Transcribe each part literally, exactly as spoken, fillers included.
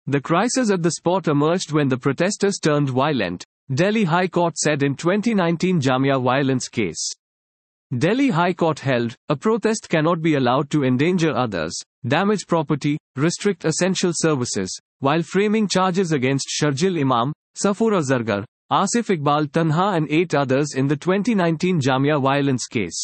The crisis at the spot emerged when the protesters turned violent, Delhi High Court said in twenty nineteen Jamia violence case. Delhi High Court held, a protest cannot be allowed to endanger others, damage property, restrict essential services, while framing charges against Sharjil Imam, Safura Zargar, Asif Iqbal Tanha and eight others in the twenty nineteen Jamia violence case.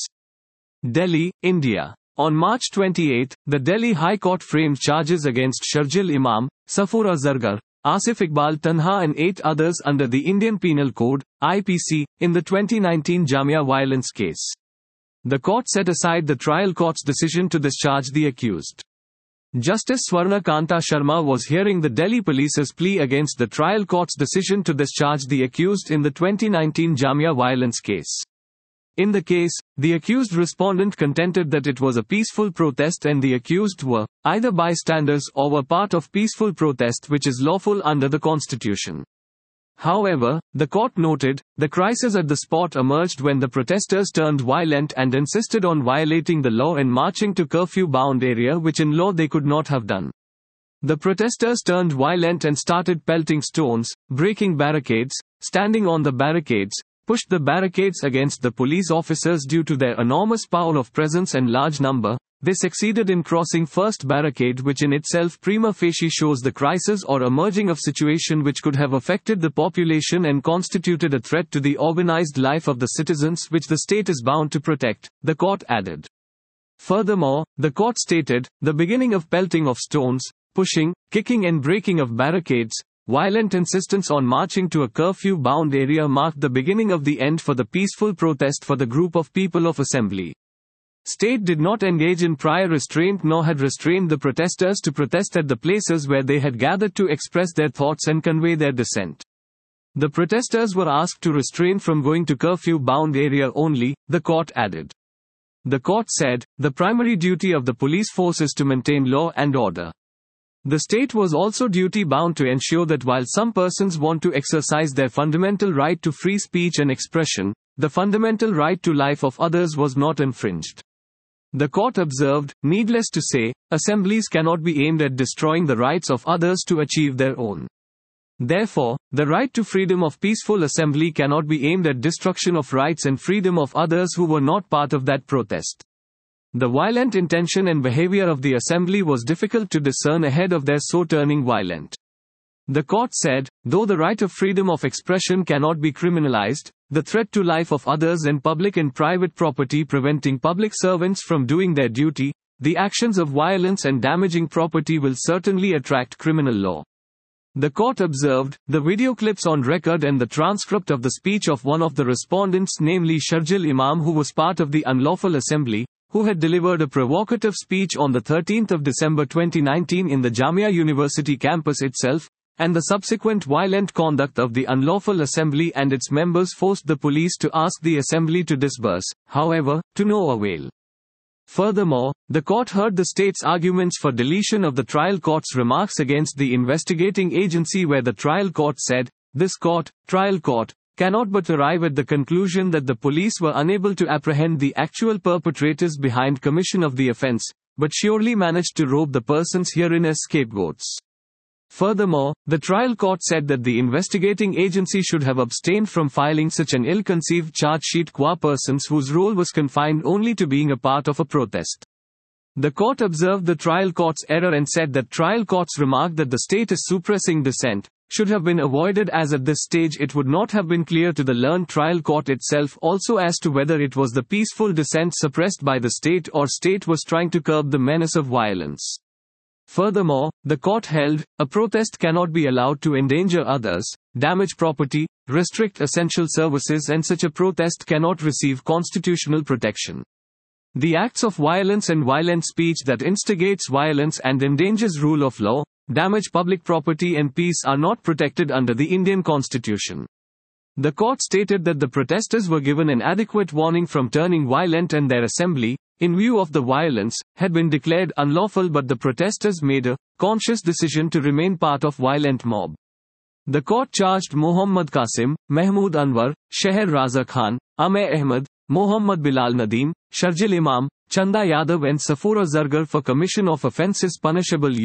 Delhi, India. On March twenty-eighth, the Delhi High Court framed charges against Sharjil Imam, Safura Zargar, Asif Iqbal Tanha and eight others under the Indian Penal Code, I P C, in the twenty nineteen Jamia violence case. The court set aside the trial court's decision to discharge the accused. Justice Swarna Kanta Sharma was hearing the Delhi police's plea against the trial court's decision to discharge the accused in the twenty nineteen Jamia violence case. In the case, the accused respondent contended that it was a peaceful protest and the accused were either bystanders or were part of peaceful protest which is lawful under the constitution. However, the court noted, the crisis at the spot emerged when the protesters turned violent and insisted on violating the law and marching to curfew-bound area which in law they could not have done. The protesters turned violent and started pelting stones, breaking barricades, standing on the barricades, pushed the barricades against the police officers due to their enormous power of presence and large number. They succeeded in crossing first barricade which in itself prima facie shows the crisis or emerging of situation which could have affected the population and constituted a threat to the organized life of the citizens which the state is bound to protect, the court added. Furthermore, the court stated, the beginning of pelting of stones, pushing, kicking and breaking of barricades, violent insistence on marching to a curfew-bound area marked the beginning of the end for the peaceful protest for the group of people of assembly. State did not engage in prior restraint nor had restrained the protesters to protest at the places where they had gathered to express their thoughts and convey their dissent. The protesters were asked to refrain from going to curfew-bound area only, the court added. The court said, the primary duty of the police force is to maintain law and order. The state was also duty-bound to ensure that while some persons want to exercise their fundamental right to free speech and expression, the fundamental right to life of others was not infringed. The court observed, needless to say, assemblies cannot be aimed at destroying the rights of others to achieve their own. Therefore, the right to freedom of peaceful assembly cannot be aimed at destruction of rights and freedom of others who were not part of that protest. The violent intention and behavior of the assembly was difficult to discern ahead of their so turning violent. The court said, though the right of freedom of expression cannot be criminalized, the threat to life of others and public and private property preventing public servants from doing their duty, the actions of violence and damaging property will certainly attract criminal law. The court observed, the video clips on record and the transcript of the speech of one of the respondents, namely Sharjil Imam, who was part of the unlawful assembly, who had delivered a provocative speech on the thirteenth of December twenty nineteen in the Jamia University campus itself, and the subsequent violent conduct of the unlawful assembly and its members forced the police to ask the assembly to disperse, however, to no avail. Furthermore, the court heard the state's arguments for deletion of the trial court's remarks against the investigating agency, where the trial court said, this court, trial court, cannot but arrive at the conclusion that the police were unable to apprehend the actual perpetrators behind commission of the offense, but surely managed to robe the persons herein as scapegoats. Furthermore, the trial court said that the investigating agency should have abstained from filing such an ill-conceived charge sheet qua persons whose role was confined only to being a part of a protest. The court observed the trial court's error and said that trial court's remark that the state is suppressing dissent should have been avoided, as at this stage it would not have been clear to the learned trial court itself also as to whether it was the peaceful dissent suppressed by the state or state was trying to curb the menace of violence. Furthermore, the court held, a protest cannot be allowed to endanger others, damage property, restrict essential services, and such a protest cannot receive constitutional protection. The acts of violence and violent speech that instigates violence and endangers rule of law, damage public property and peace are not protected under the Indian Constitution. The court stated that the protesters were given an adequate warning from turning violent and their assembly, in view of the violence, had been declared unlawful, but the protesters made a conscious decision to remain part of violent mob. The court charged Mohammad Qasim, Mahmood Anwar, Sheher Raza Khan, Amay Ahmed, Mohammad Bilal Nadeem, Sharjil Imam, Chanda Yadav and Safura Zargar for commission of offences punishable U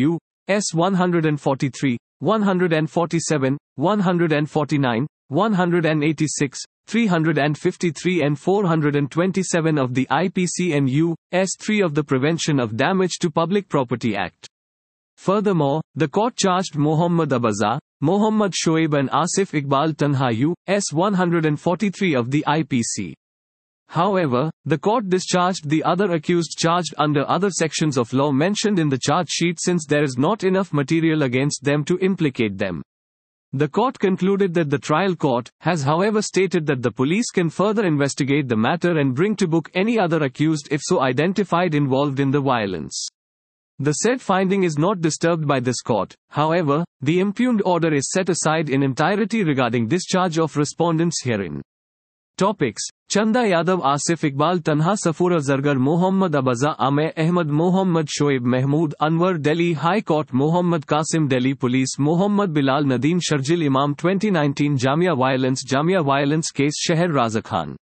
S one forty-three, one forty-seven, one forty-nine, one eighty-six, three fifty-three and four twenty-seven of the I P C and U S three of the Prevention of Damage to Public Property Act. Furthermore, the court charged Mohammad Abaza, Mohammad Shoaib and Asif Iqbal Tanha U S one forty-three of the I P C. However, the court discharged the other accused charged under other sections of law mentioned in the charge sheet since there is not enough material against them to implicate them. The court concluded that the trial court has however stated that the police can further investigate the matter and bring to book any other accused if so identified involved in the violence. The said finding is not disturbed by this court. However, the impugned order is set aside in entirety regarding discharge of respondents herein. Topics: Chanda Yadav, Asif Iqbal Tanha, Safura Zargar, Mohammad Abaza, Ameh Ahmed, Mohammad Shoaib, Mahmood Anwar, Delhi High Court, Mohammad Qasim, Delhi Police, Mohammad Bilal Nadeem, Sharjil Imam, twenty nineteen Jamia Violence, Jamia Violence Case, Sheher Raza Khan.